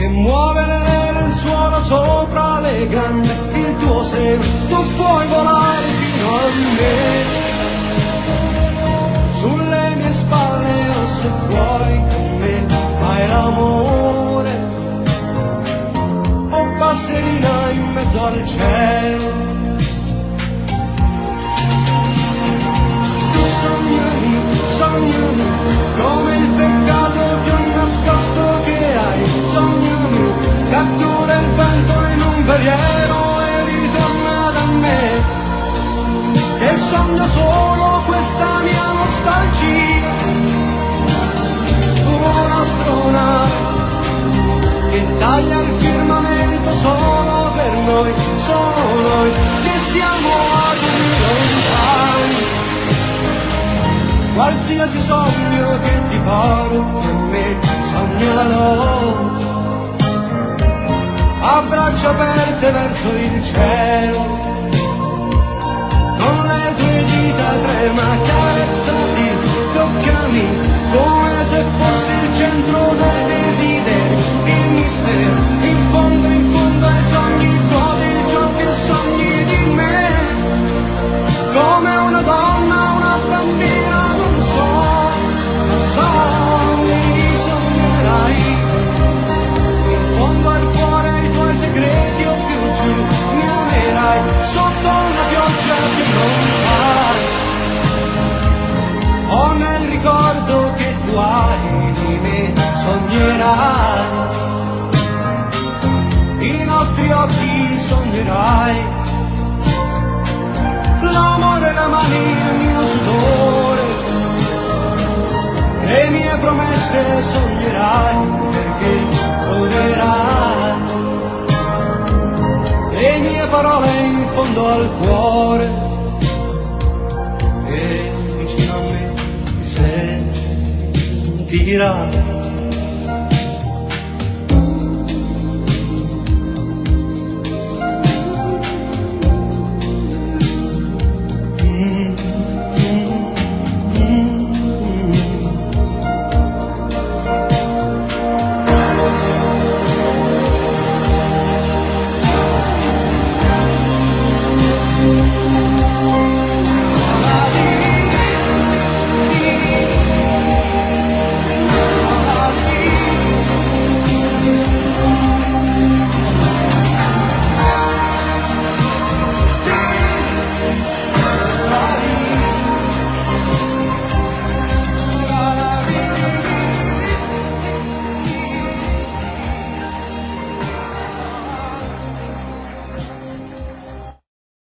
muove le lenzuola sopra le gambe, il tuo seno, tu puoi volare fino a me, sulle mie spalle o se vuoi con me, fai l'amore, o passerina in mezzo al cielo. Tu sognami, come il peccato più nascosto che hai, sognami, cattura il vento in un veliero e ritorna da me, che sogno solo questa mia nostalgia, un'astronave che taglia il firmamento solo per noi, solo noi che siamo atomi lontani. Qualsiasi sogno che ti porti a me, sognalo a braccia aperte verso il cielo, con le tue dita trema, carezzati, toccami, come se fossi il centro del desiderio, il mistero, in fondo ai sogni tuoi, ciò che sogni di me, come una donna, una bambina, non so, mi sognerai, in fondo al cuore i tuoi segreti o più giù, mi amerai, sotto una pioggia che non sai, o nel ricordo che tu hai di me, sognerai, i nostri occhi sognerai, l'amore, la mano, il mio sudore, le mie promesse sognerai.